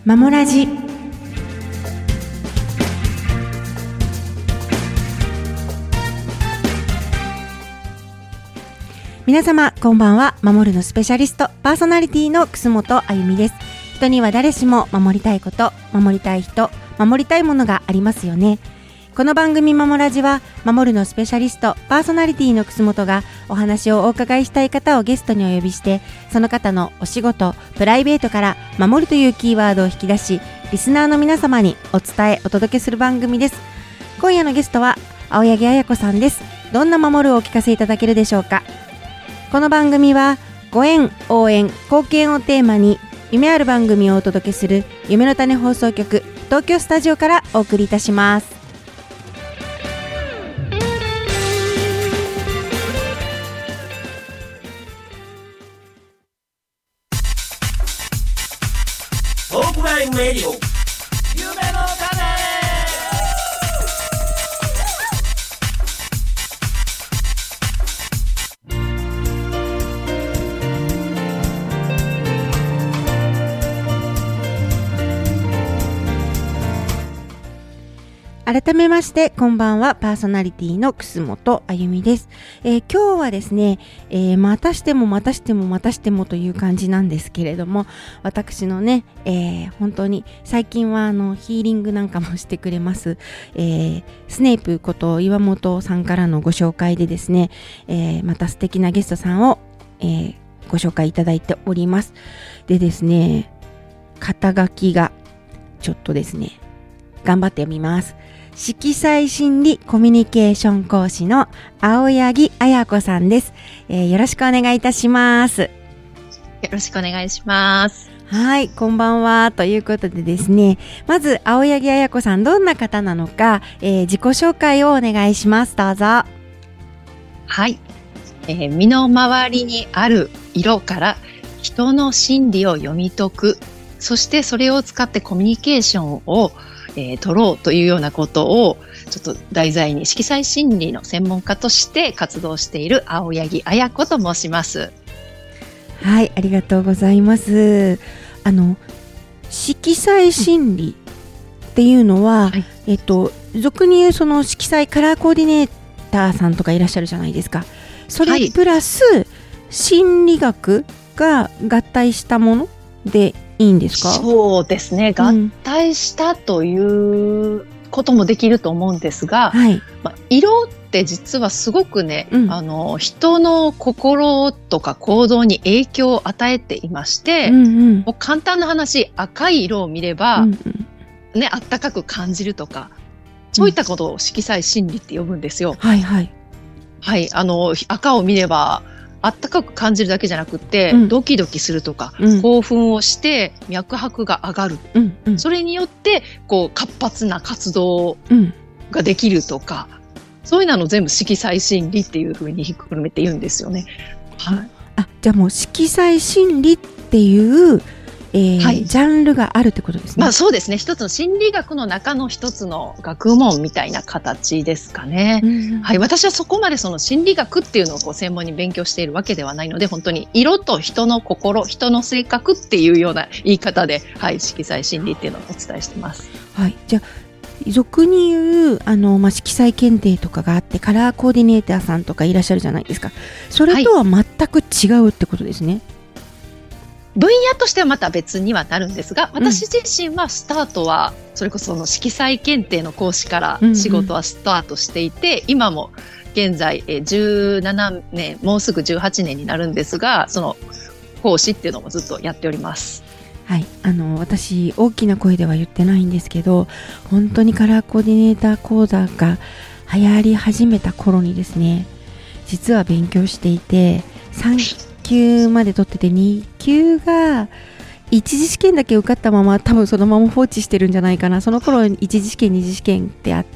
マモラジ。皆様こんばんは。守るのスペシャリストパーソナリティの楠本あゆみです。人には誰しも守りたいこと、守りたい人、守りたいものがありますよね。この番組マモラジは守るのスペシャリストパーソナリティの楠本がお話をお伺いしたい方をゲストにお呼びして、その方のお仕事、プライベートから守るというキーワードを引き出し、リスナーの皆様にお伝えお届けする番組です。今夜のゲストは青柳彩子さんです。どんな守るをお聞かせいただけるでしょうか。この番組はご縁、応援、貢献をテーマに夢ある番組をお届けする夢の種放送局東京スタジオからお送りいたします。 トークラインレディオ夢の種。 改めましてこんばんは。パーソナリティの楠本あゆみです。今日はですね、またしてもという感じなんですけれども、私のね、本当に最近はヒーリングなんかもしてくれます、スネープこと岩本さんからのご紹介でですね、また素敵なゲストさんを、ご紹介いただいております。でですね、肩書きがちょっとですね、頑張って読みます。色彩心理コミュニケーション講師の青柳彩子さんです。よろしくお願いいたします。 よろしくお願いします。 はい、こんばんは。ということでですね、まず青柳彩子さんどんな方なのか、自己紹介をお願いします。どうぞ。 はい、身の回りにある色から人の心理を読み解く、そしてそれを使ってコミュニケーションを取ろうというようなことをちょっと題材に色彩心理の専門家として活動している青柳彩子と申します。 はい、ありがとうございます。色彩心理っていうのは、はい、俗に言うその色彩カラーコーディネーターさんとかいらっしゃるじゃないですか。それプラス、はい、心理学が合体したものでいいんですか？ そうですね、合体したということもできると思うんですが、はい、色って実はすごくね、人の心とか行動に影響を与えていまして、もう簡単な話、赤い色を見れば、ね、あったかく感じるとか、そういったことを色彩心理って呼ぶんですよ。 はいはいはい、赤を見ればあったかく感じるだけじゃなくて、ドキドキするとか、興奮をして脈拍が上がる、それによってこう活発な活動ができるとか、そういうの全部色彩心理っていうふうにひっくるめて言うんですよね。はい、 じゃあもう色彩心理っていうはい、ジャンルがあるってことですね。 そうですね。一つの心理学の中の一つの学問みたいな形ですかね。はい、私はそこまでその心理学っていうのをこう専門に勉強しているわけではないので、本当に色と人の心、人の性格っていうような言い方で、はい、色彩心理っていうのをお伝えしてます。 はい、じゃあ俗に言う色彩検定とかがあって、カラーコーディネーターさんとかいらっしゃるじゃないですか。それとは全く違うってことですね。はい、 分野としてはまた別にはなるんですが、私自身はスタートはそれこそその色彩検定の講師から仕事はスタートしていて、今も現在17年、もうすぐ18年になるんですが、その講師っていうのもずっとやっております。 はい、私大きな声では言ってないんですけど、本当にカラーコーディネーター講座が流行り始めた頃にですね、実は勉強していて、3級まで取ってて、2級が一次試験だけ受かったまま多分そのまま放置してるんじゃないかな。その頃一次試験二次試験ってあって、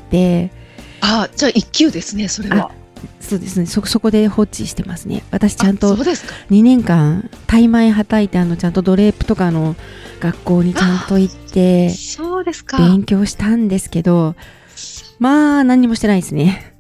じゃあ1級ですね。それはそうですね。そこで放置してますね。私ちゃんと2年間タイマイはたいてちゃんとドレープとかの学校にちゃんと行って勉強したんですけど、何にもしてないですね。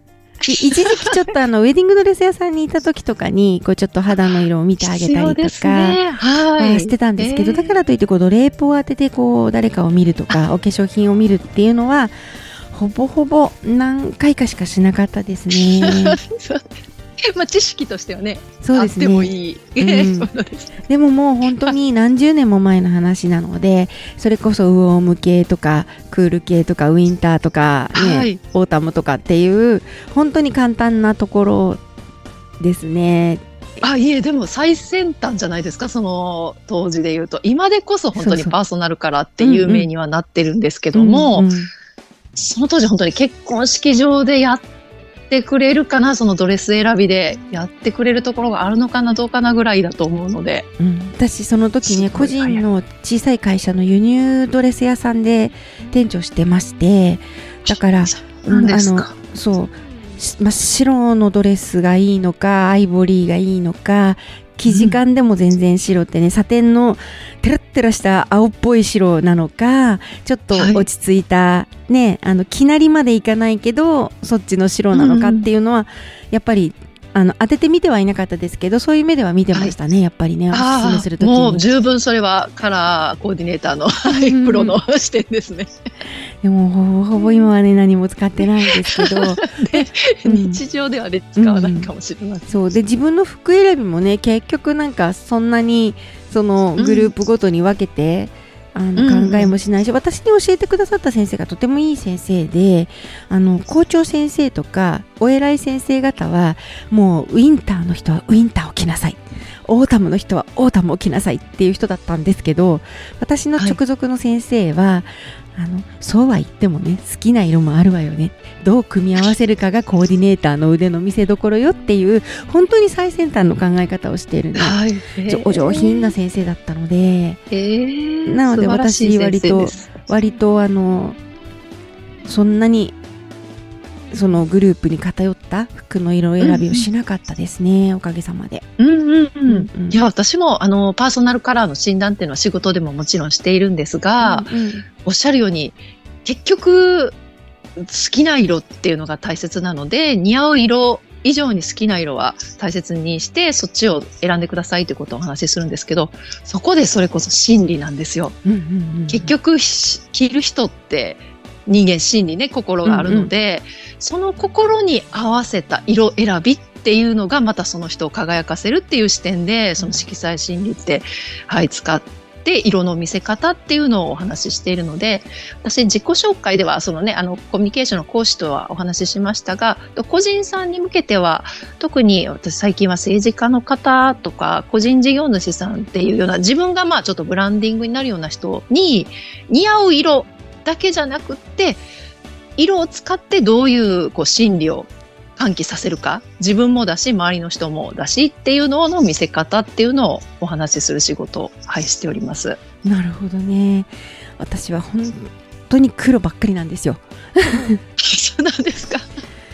一時期ちょっとウェディングドレス屋さんにいた時とかにこうちょっと肌の色を見てあげたりとか、してたんですけど、だからといってこうドレープを当ててこう誰かを見るとかお化粧品を見るっていうのはほぼほぼ何回かしかしなかったですね。 まあ、知識としてはね、 そうですね、 あってもいい、 でももう本当に何十年も前の話なので、それこそウォーム系とかクール系とかウィンターとか、ね、オータムとかっていう本当に簡単なところですね。 いえ、でも最先端じゃないですか、その当時で言うと。今でこそ本当にパーソナルカラーって有名にはなってるんですけども、その当時本当に結婚式場でやってくれるかな、そのドレス選びでやってくれるところがあるのかなどうかなぐらいだと思うので、 私その時ね、個人の小さい会社の輸入ドレス屋さんで店長してまして、だからそう真っ白のドレスがいいのかアイボリーがいいのか、生地感でも全然白ってね、サテンのテラッテラした青っぽい白なのか、ちょっと落ち着いた、ね、生成りまでいかないけどそっちの白なのかっていうのは、やっぱり当ててみてはいなかったですけど、そういう目では見てましたね、やっぱりね、おすすめするときに。 もう十分それはカラーコーディネーターのプロの視点ですね。 でもほぼほぼ今はね何も使ってないんですけど日常ではね使わないかもしれません。 そうで、自分の服選びもね結局なんかそんなにそのグループごとに分けて、考えもしないし、私に教えてくださった先生がとてもいい先生で、校長先生とかお偉い先生方はもうウィンターの人はウィンターを着なさい、オータムの人はオータムを着なさいっていう人だったんですけど、私の直属の先生は、そうは言ってもね好きな色もあるわよね、どう組み合わせるかがコーディネーターの腕の見せ所よっていう本当に最先端の考え方をしているね、お上品な先生だったので、なので私割とそんなにそのグループに偏った服の色選びをしなかったですね、おかげさまで。 いや、私もパーソナルカラーの診断っていうのは仕事でももちろんしているんですが、おっしゃるように結局好きな色っていうのが大切なので、似合う色以上に好きな色は大切にしてそっちを選んでくださいということをお話しするんですけど、そこでそれこそ心理なんですよ。結局着る人って人間心理ね、心があるので、その心に合わせた色選びっていうのがまたその人を輝かせるっていう視点で、その色彩心理って、使って色の見せ方っていうのをお話ししているので、私自己紹介ではそのね、コミュニケーションの講師とはお話ししましたが、個人さんに向けては特に私最近は政治家の方とか個人事業主さんっていうような、自分がちょっとブランディングになるような人に似合う色だけじゃなくって、色を使ってどういう心理を喚起させるか、自分もだし周りの人もだしっていうのの見せ方っていうのをお話しする仕事をしております。 なるほどね。私は本当に黒ばっかりなんですよ。 そうなんですか。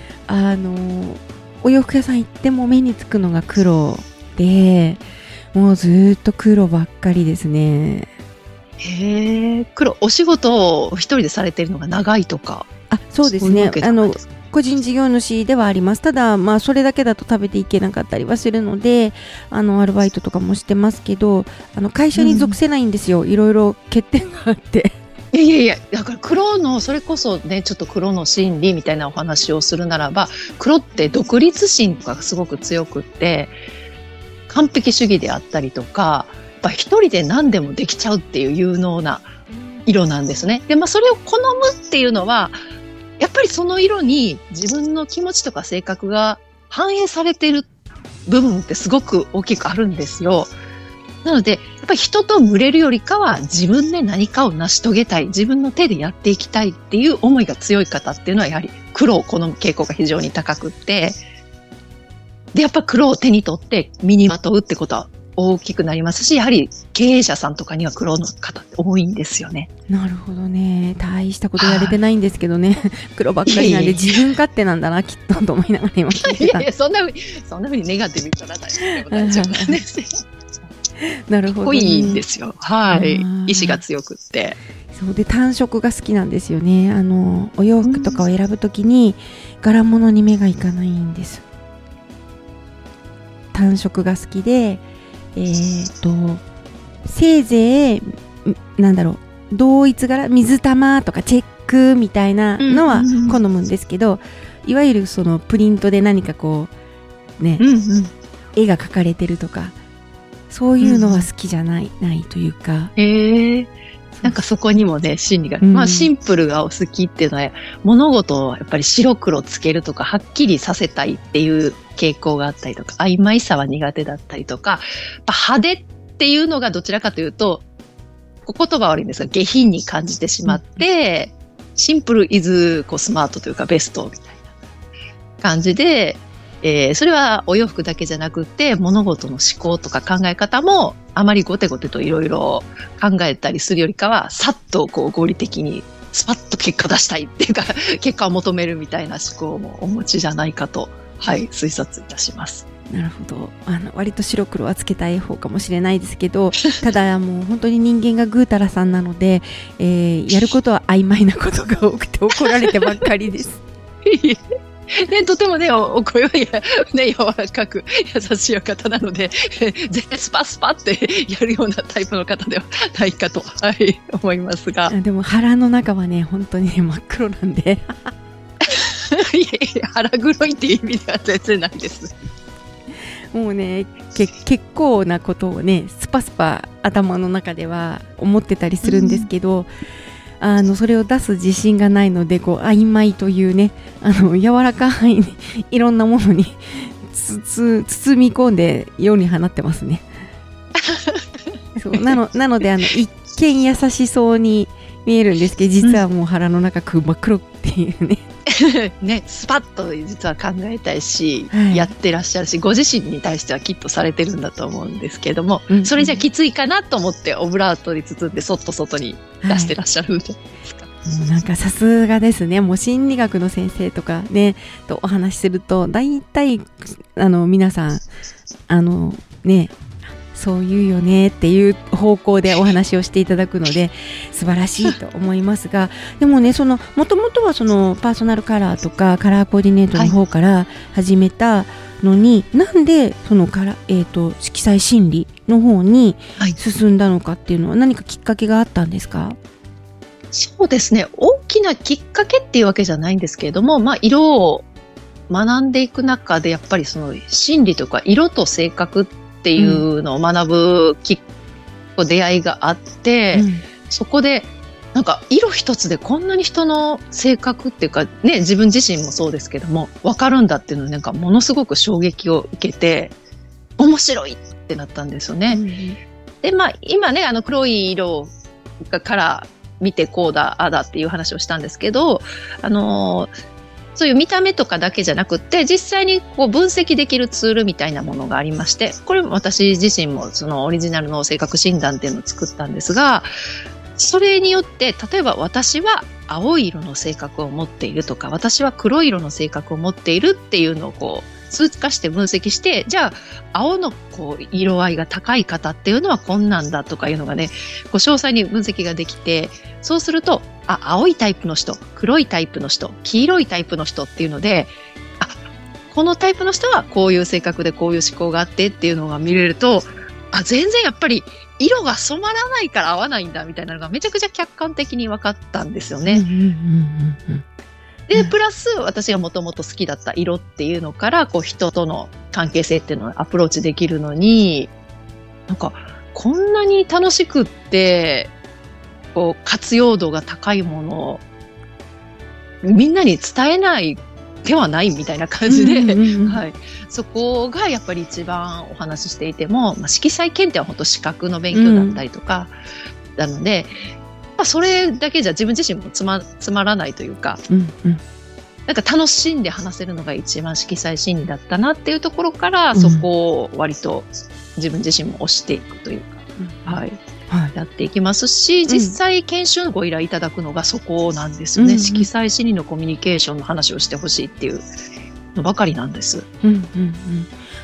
お洋服屋さん行っても目につくのが黒で、もうずっと黒ばっかりですね。 黒、お仕事を一人でされているのが長いとか。 そうですね。個人事業主ではあります。ただそれだけだと食べていけなかったりはするので、アルバイトとかもしてますけど、会社に属せないんですよ。いろいろ欠点があって。 いやだから黒のそれこそね、ちょっと黒の心理みたいなお話をするならば、黒って独立心とかがすごく強くって、完璧主義であったりとか、一人で何でもできちゃうっていう有能な色なんですね。で、それを好むっていうのは、やっぱりその色に自分の気持ちとか性格が反映されている部分ってすごく大きくあるんですよ。なので、やっぱり人と群れるよりかは自分で何かを成し遂げたい、自分の手でやっていきたいっていう思いが強い方っていうのはやはり黒を好む傾向が非常に高くって、で、やっぱ黒を手に取って身にまとうってことは大きくなりますし、やはり経営者さんとかには黒の方って多いんですよね。 なるほどね。大したことやれてないんですけどね。黒ばっかりなんで自分勝手なんだなきっとと思いながら今聞いてた。 そんなふうにネガティブに取らないで大丈夫なんですよ。 なるほど、ね。 濃いんですよ。はい。意志が強くって。 そうで、単色が好きなんですよね。お洋服とかを選ぶときに、柄物に目がいかないんです。単色が好きで、せいぜい、同一柄、水玉とかチェックみたいなのは好むんですけど、いわゆるそのプリントで何かこう、ね、絵が描かれてるとか、そういうのは好きじゃないというか。 なんかそこにもね、心理が、まあシンプルがお好きっていうのは、物事をやっぱり白黒つけるとか、はっきりさせたいっていう傾向があったりとか、曖昧さは苦手だったりとか、派手っていうのがどちらかというと、言葉悪いんですが、下品に感じてしまって、シンプルイズこうスマートというかベストみたいな感じで、それはお洋服だけじゃなくて、物事の思考とか考え方も、あまりゴテゴテといろいろ考えたりするよりかは、さっとこう合理的にスパッと結果出したいっていうか、結果を求めるみたいな思考もお持ちじゃないかと、はい、推察いたします。 なるほど。割と白黒はつけたい方かもしれないですけど、ただもう本当に人間がぐうたらさんなので、やることは曖昧なことが多くて怒られてばっかりです。 ね、とてもね、お声はね、柔らかく優しい方なので、全然スパスパってやるようなタイプの方ではないかと、はい、思いますが。 でも腹の中はね、本当に、ね、真っ黒なんで。 いやいや、腹黒いっていう意味では全然ないです。 もうね、結構なことをね、スパスパ頭の中では思ってたりするんですけど、それを出す自信がないので、こう曖昧というね、柔らかいいろんなものに包み込んで世に放ってますね。そうなので一見優しそうに見えるんですけど、実はもう腹の中真っ黒っていうね。 ね、スパッと実は考えたいし、はい、やってらっしゃるし、ご自身に対してはきっとされてるんだと思うんですけども、それじゃきついかなと思ってオブラートに包んでそっと外に出してらっしゃるんじゃないですか。 なんかさすがですね。もう心理学の先生とかねとお話しすると、大体皆さんね、そう言うよねっていう方向でお話をしていただくので素晴らしいと思いますが、でもね、もともとはそのパーソナルカラーとかカラーコーディネートの方から始めたのに、はい、なんでその色彩心理の方に進んだのかっていうのは何かきっかけがあったんですか？ そうですね、大きなきっかけっていうわけじゃないんですけれども、まあ、色を学んでいく中でやっぱりその心理とか色と性格っていうのを学ぶ出会いがあって、そこでなんか色一つでこんなに人の性格っていうかね、自分自身もそうですけども分かるんだっていうのになんかものすごく衝撃を受けて面白いってなったんですよね。で、まあ今ね、黒い色から見てこうだあだっていう話をしたんですけど、そういう見た目とかだけじゃなくって、実際にこう分析できるツールみたいなものがありまして、これ私自身もそのオリジナルの性格診断っていうのを作ったんですが、それによって例えば私は青い色の性格を持っているとか、私は黒い色の性格を持っているっていうのをこう数値化して分析して、じゃあ青のこう色合いが高い方っていうのはこんなんだとかいうのがね、こう詳細に分析ができて、そうすると青いタイプの人、黒いタイプの人、黄色いタイプの人っていうので、このタイプの人はこういう性格でこういう思考があってっていうのが見れると、全然やっぱり色が染まらないから合わないんだみたいなのがめちゃくちゃ客観的に分かったんですよね。で、プラス私がもともと好きだった色っていうのから、こう人との関係性っていうのをアプローチできるのに、なんかこんなに楽しくって、こう活用度が高いものをみんなに伝えない手はないみたいな感じで、はい、そこがやっぱり一番お話ししていても、色彩検定は本当資格の勉強だったりとか、なので、それだけじゃ自分自身もつまらないというか、なんか楽しんで話せるのが一番色彩心理だったなっていうところから、そこを割と自分自身も推していくというか、はい、やっていきますし、実際研修のご依頼いただくのがそこなんですよね。色彩心理のコミュニケーションの話をしてほしいっていうのばかりなんです。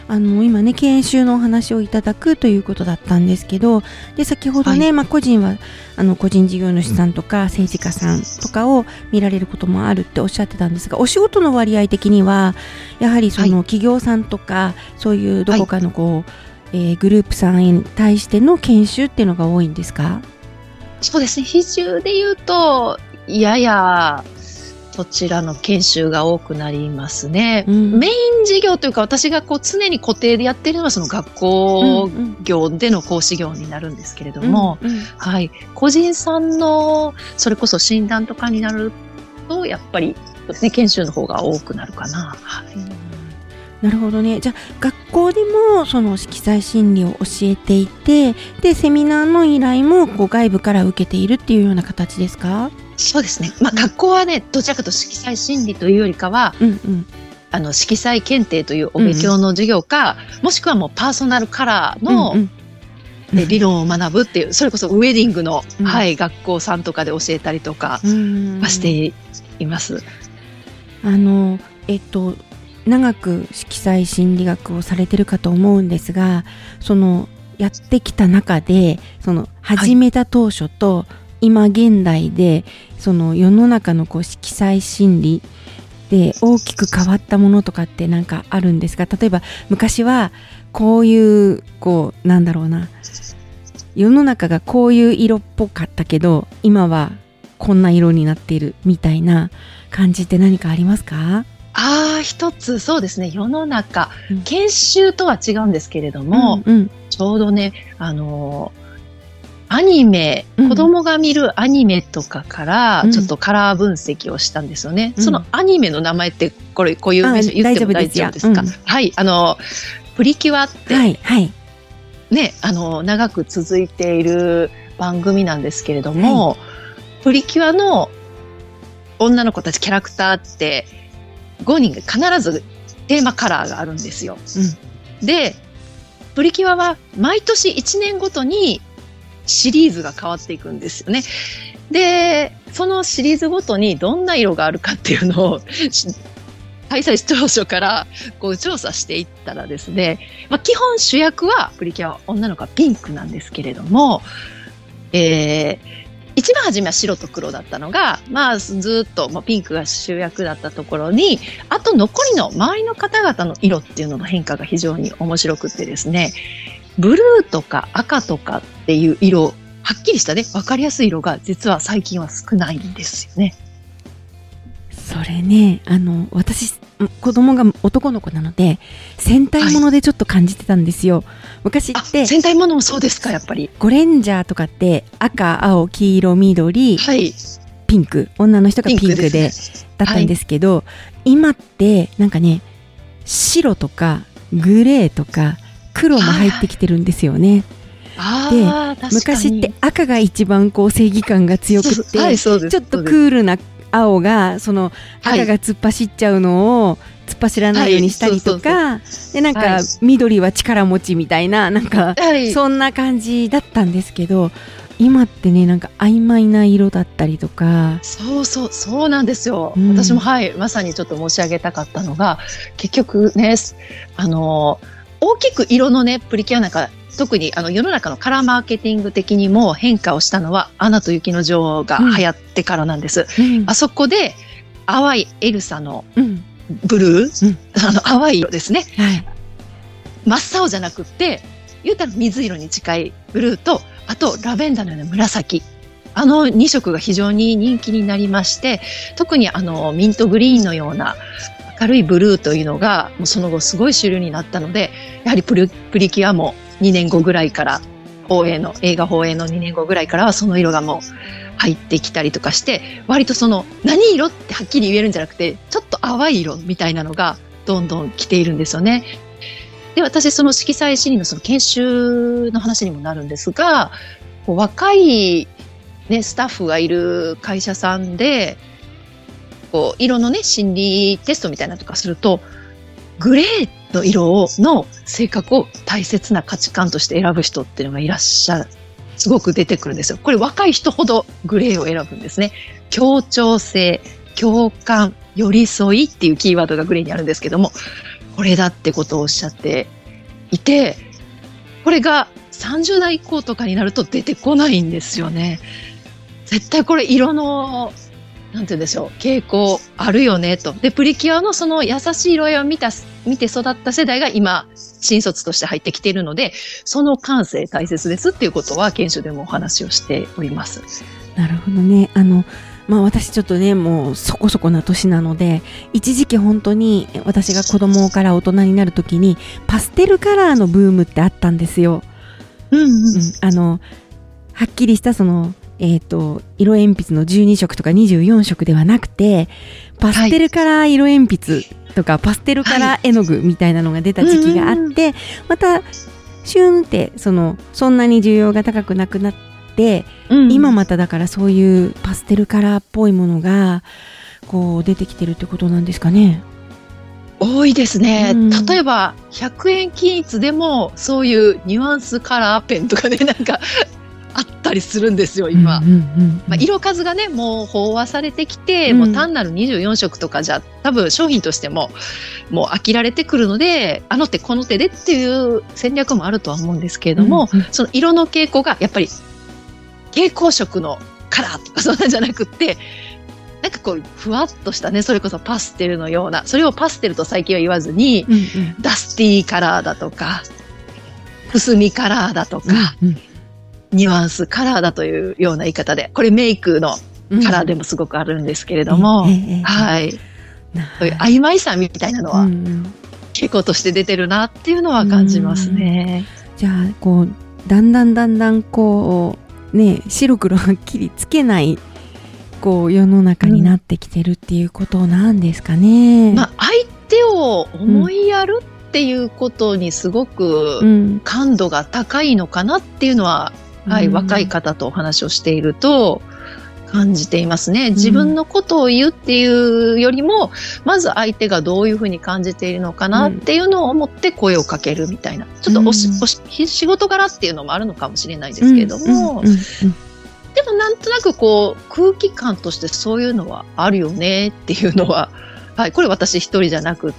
今ね研修のお話をいただくということだったんですけど、で先ほどね、個人は個人事業主さんとか政治家さんとかを見られることもあるっておっしゃってたんですが、お仕事の割合的にはやはりその企業さんとか、そういうどこかのグループさんに対しての研修っていうのが多いんですか？ そうですね、比重で言うとややそちらの研修が多くなりますね。メイン事業というか、私が常に固定でやっているのはその学校業での講師業になるんですけれども、はい、個人さんのそれこそ診断とかになるとやっぱりそうですね、研修の方が多くなるかな。 なるほどね。じゃあ学校でもその色彩心理を教えていて、でセミナーの依頼も外部から受けているっていうような形ですか？ そうですね。学校はね、どちらかと色彩心理というよりかは、色彩検定というお勉強の授業か、もしくはもうパーソナルカラーの、理論を学ぶっていう、それこそウェディングの、学校さんとかで教えたりとかしています。 長く色彩心理学をされてるかと思うんですが、そのやってきた中でその始めた当初と、今現代でその世の中の色彩心理で大きく変わったものとかってなんかあるんですか？例えば昔はこういうなんだろうな、世の中がこういう色っぽかったけど今はこんな色になっているみたいな感じって何かありますか？ 一つそうですね、世の中、研修とは違うんですけれども、ちょうどねアニメ、子供が見るアニメとかからちょっとカラー分析をしたんですよね。そのアニメの名前ってこういう名称言っても大丈夫ですか？はい、プリキュアって、ね、長く続いている番組なんですけれども、プリキュアの女の子たちキャラクターって5人が必ずテーマカラーがあるんですよ。で、プリキュアは毎年1年ごとにシリーズが変わっていくんですよね。で、そのシリーズごとにどんな色があるかっていうのを開催当初から調査していったらですね、基本主役はプリキュア女の子はピンクなんですけれども、一番初めは白と黒だったのが、ずっとピンクが主役だったところに、あと残りの周りの方々の色っていうのの変化が非常に面白くってですね、ブルーとか赤とかっていう色、はっきりしたね、わかりやすい色が実は最近は少ないんですよね。 それね、私子供が男の子なので戦隊ものでちょっと感じてたんですよ。昔って戦隊ものもそうですか？やっぱりゴレンジャーとかって赤、青、黄色、緑、ピンク、女の人がピンクでだったんですけど、今ってなんかね、白とかグレーとか黒も入ってきてるんですよね。で、昔って赤が一番正義感が強くってちょっとクールな青がその赤が突っ走っちゃうのを突っ走らないようにしたりとか、でなんか緑は力持ちみたいな、なんかそんな感じだったんですけど、今ってね、なんか曖昧な色だったりとか。 そうなんですよ。私もまさにちょっと申し上げたかったのが、結局ね、大きく色のね、プリキュアなんか特に世の中のカラーマーケティング的にも変化をしたのはアナと雪の女王が流行ってからなんです。あそこで淡いエルサのブルー、淡い色ですね。真っ青じゃなくって言うたら水色に近いブルーと、あとラベンダーのような紫、2色が非常に人気になりまして、特にミントグリーンのような明るいブルーというのがもうその後すごい主流になったので、やはりプリキュアも2年後ぐらいから映画放映の2年後ぐらいからはその色がもう入ってきたりとかして、割とその何色ってはっきり言えるんじゃなくて、ちょっと淡い色みたいなのがどんどん来ているんですよね。で、私その色彩心理のその研修の話にもなるんですが、若いスタッフがいる会社さんで色のね心理テストみたいなのとかすると、グレーの色の性格を大切な価値観として選ぶ人っていうのがいらっしゃる。すごく出てくるんですよ。これ若い人ほどグレーを選ぶんですね。協調性、共感、寄り添いっていうキーワードがグレーにあるんですけども、 これだってことをおっしゃっていて、これが30代以降とかになると出てこないんですよね。絶対これ色のなんて言うんでしょう、傾向あるよねと。で、プリキュアのその優しい色合いを見て育った世代が今新卒として入ってきているので、その感性大切ですっていうことは研修でもお話をしております。 なるほどね。私ちょっとね、もうそこそこな年なので、一時期本当に私が子供から大人になる時にパステルカラーのブームってあったんですよ。はっきりしたその色鉛筆の12色とか24色ではなくて、パステルカラー色鉛筆とか、パステルカラー絵の具みたいなのが出た時期があって、またシューンってそんなに需要が高くなくなって、今まただからそういうパステルカラーっぽいものがこう出てきてるってことなんですかね。 多いですね。例えば100円均一でもそういうニュアンスカラーペンとかね、なんかあったりするんですよ今。色数がねもう飽和されてきて、もう単なる24色とかじゃ多分商品としてももう飽きられてくるので、あの手この手でっていう戦略もあるとは思うんですけれども、その色の傾向がやっぱり蛍光色のカラーとかそんなんじゃなくって、なんかこうふわっとしたね、それこそパステルのような、それをパステルと最近は言わずに、ダスティーカラーだとかくすみカラーだとか、ニュアンスカラーだというような言い方で、これメイクのカラーでもすごくあるんですけれども、はい、そういう曖昧さみたいなのは傾向として出てるなっていうのは感じますね。 じゃあこうだんだんこうね、白黒はっきりつけないこう世の中になってきてるっていうことなんですかね。 相手を思いやるっていうことにすごく感度が高いのかなっていうのは、若い方とお話をしていると感じていますね。自分のことを言うっていうよりも、まず相手がどういうふうに感じているのかなっていうのを思って声をかけるみたいな、ちょっと仕事柄っていうのもあるのかもしれないですけれども、でもなんとなくこう空気感としてそういうのはあるよねっていうのは、これ私一人じゃなくって、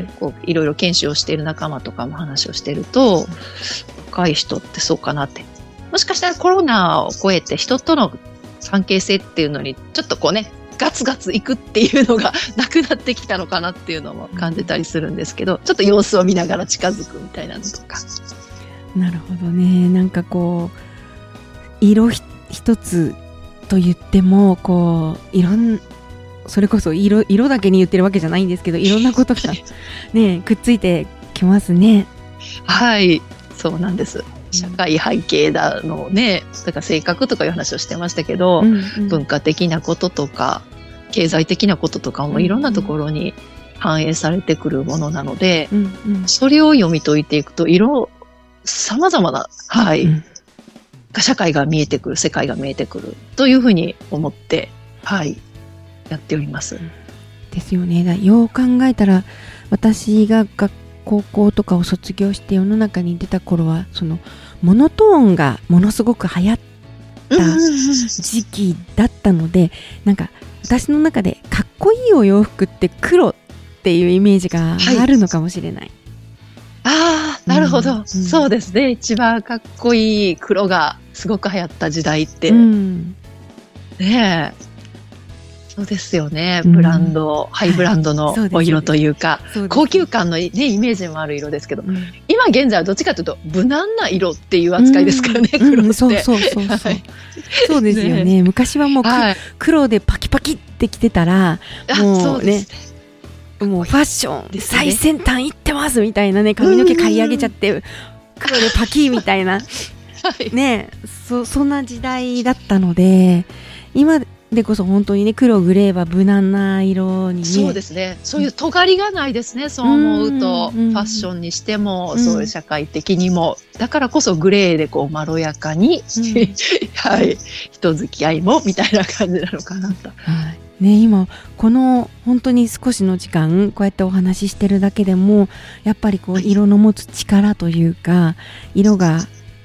こういろいろ研修をしている仲間とかも話をしていると、若い人ってそうかなって、もしかしたらコロナを超えて人との関係性っていうのにちょっとこうね、ガツガツいくっていうのがなくなってきたのかなっていうのも感じたりするんですけど、ちょっと様子を見ながら近づくみたいなのとか。 なるほどね。なんかこう色一つと言ってもこうそれこそ色だけに言ってるわけじゃないんですけど、いろんなことがねくっついてきますね。 はい、そうなんです。社会背景だのね、だから性格とかいう話をしてましたけど、文化的なこととか経済的なこととかもいろんなところに反映されてくるものなので、それを読み解いていくと様々な、社会が見えてくる、世界が見えてくるというふうに思って、やっております。 ですよね。よう考えたら、私が高校とかを卒業して世の中に出た頃は、そのモノトーンがものすごく流行った時期だったので、なんか私の中でかっこいいお洋服って黒っていうイメージがあるのかもしれない。 なるほど、そうですね。一番かっこいい黒がすごく流行った時代って、ねえ、そうですよね。ブランド、ハイブランドのお色というか、高級感の、ね、イメージもある色ですけど、今現在はどっちかというと無難な色っていう扱いですからね、黒って。そうですよね。昔はもう、黒でパキパキって着てたら、もうね、もうファッション、最先端いってますみたいなね、髪の毛刈り上げちゃって黒でパキみたいな、ね、そんな時代だったので、今でこそ本当にね、黒グレーは無難な色にね。そうですね。そういう尖りがないですね。そう思うと、ファッションにしても、そういう社会的にも、だからこそグレーでこうまろやかに、人付き合いもみたいな感じなのかなと。ね、 今この本当に少しの時間こうやってお話ししてるだけでもやっぱりこう色の持つ力というか、色が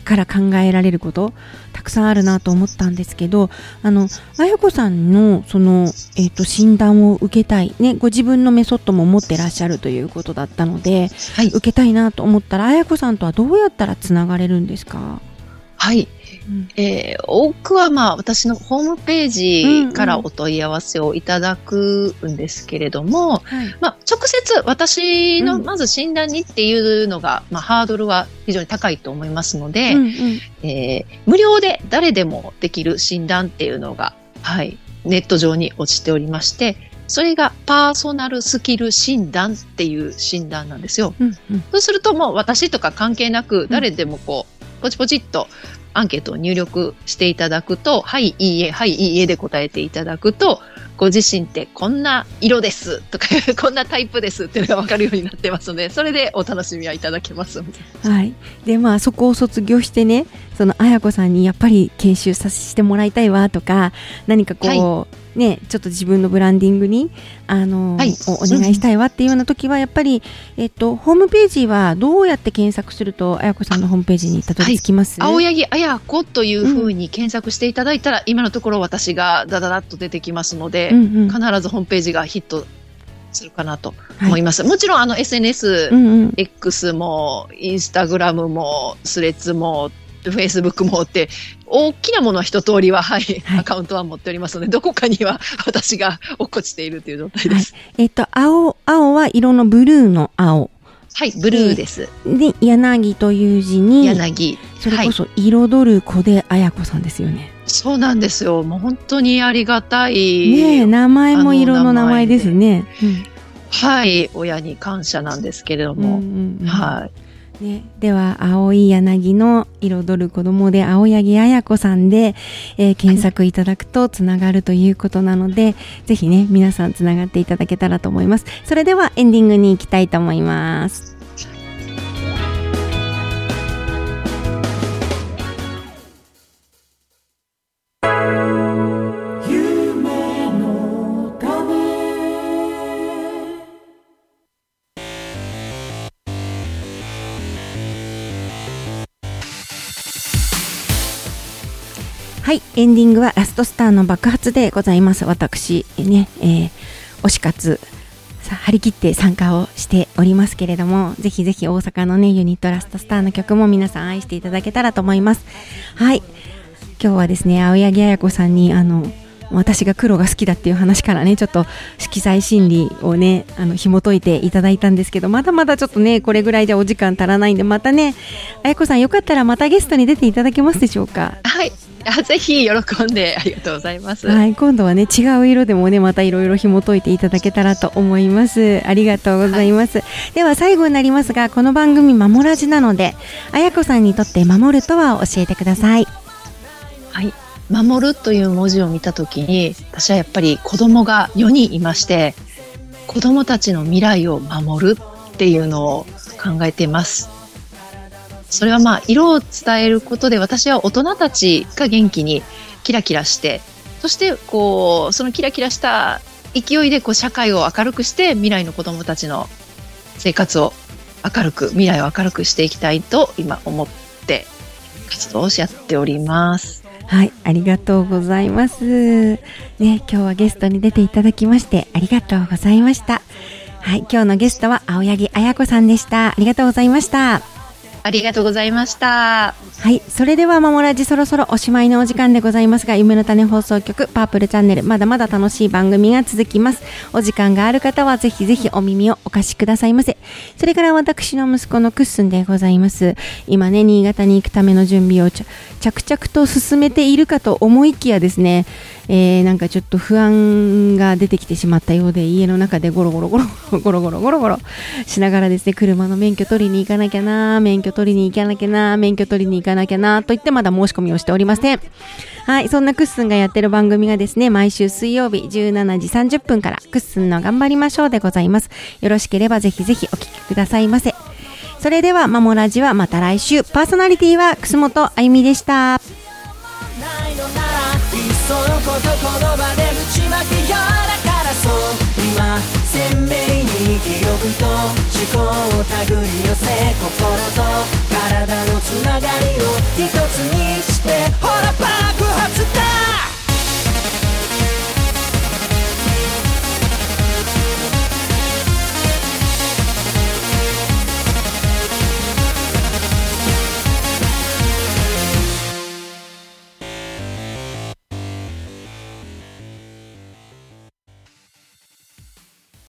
から考えられることたくさんあるなと思ったんですけど、綾子さんのその、診断を受けたい、ね、ご自分のメソッドも持ってらっしゃるということだったので、はい、受けたいなと思ったら綾子さんとはどうやったらつながれるんですか？ はい、多くは私のホームページからお問い合わせをいただくんですけれども、直接私のまず診断にっていうのが、ハードルは非常に高いと思いますので、無料で誰でもできる診断っていうのが、ネット上に落ちておりまして、それがパーソナルスキル診断っていう診断なんですよ。そうするともう私とか関係なく誰でもポチポチっとアンケートを入力していただくと、はい、いいえ、はい、いいえで答えていただくと、ご自身ってこんな色ですとか、こんなタイプですっていうのが分かるようになってますので、それでお楽しみはいただけます。 はい。で、そこを卒業してね、その綾子さんにやっぱり研修させてもらいたいわとか、何かね、ちょっと自分のブランディングにお願いしたいわっていうような時はやっぱり、ホームページはどうやって検索すると綾子さんのホームページにたどり着きます？ 青柳綾子というふうに検索していただいたら、今のところ私がダダダッと出てきますので、必ずホームページがヒットするかなと思います。もちろんSNS、X もインスタグラムもスレッズもフェイスブックもって大きなものは一通りは、アカウントは持っておりますので、どこかには私が落っこちているという状態です。 青は色のブルーの青。 はい、ブルーです。 で、柳という字に、 柳。 それこそ彩る子で綾子さんですよね。 そうなんですよ。もう本当にありがたい。 ね、名前も色の名前ですね。 はい、親に感謝なんですけれども。はい。 ね、では青い柳の彩る子供で青柳綾子さんで、検索いただくとつながるということなので、ぜひね皆さんつながっていただけたらと思います。それではエンディングに行きたいと思います。はい、エンディングはラストスターの爆発でございます。私ね、推し活張り切って参加をしておりますけれども、ぜひぜひ大阪のねユニットラストスターの曲も皆さん愛していただけたらと思います。はい、今日はですね青柳綾子さんに私が黒が好きだっていう話からね、ちょっと色彩心理をね紐解いていただいたんですけど、まだまだちょっとねこれぐらいじゃお時間足らないんで、またね綾子さんよかったらまたゲストに出ていただけますでしょうか？ はい、ぜひ喜んで、ありがとうございます。 はい、今度はね違う色でもねまたいろいろ紐解いていただけたらと思います。ありがとうございます。では最後になりますが、この番組守らじなので、綾子さんにとって守るとは教えてください。 はい、守るという文字を見たときに、私はやっぱり子供が4人いまして、子供たちの未来を守るっていうのを考えています。それは色を伝えることで、私は大人たちが元気にキラキラして、そしてそのキラキラした勢いで社会を明るくして、未来の子供たちの生活を明るく、未来を明るくしていきたいと今思って活動をやっております。 はい、ありがとうございます。ね、今日はゲストに出ていただきましてありがとうございました。はい、今日のゲストは青柳綾子さんでした。ありがとうございました。 ありがとうございました。 はい、それでは守らじそろそろおしまいのお時間でございますが、夢の種放送局パープルチャンネル、まだまだ楽しい番組が続きます。お時間がある方はぜひぜひお耳をお貸しくださいませ。それから私の息子のクッスンでございます。今ね新潟に行くための準備を着々と進めているかと思いきやですね、なんかちょっと不安が出てきてしまったようで、家の中でゴロゴロしながらですね、車の免許取りに行かなきゃな、免許取りに行かなきゃなと言ってまだ申し込みをしておりません。はい、そんなクッスンがやってる番組がですね、毎週水曜日17時30分からクッスンの頑張りましょうでございます。よろしければぜひぜひお聞きくださいませ。それでは守らじはまた来週。パーソナリティは楠本あゆみでした。そのことこの場で打ち負けよう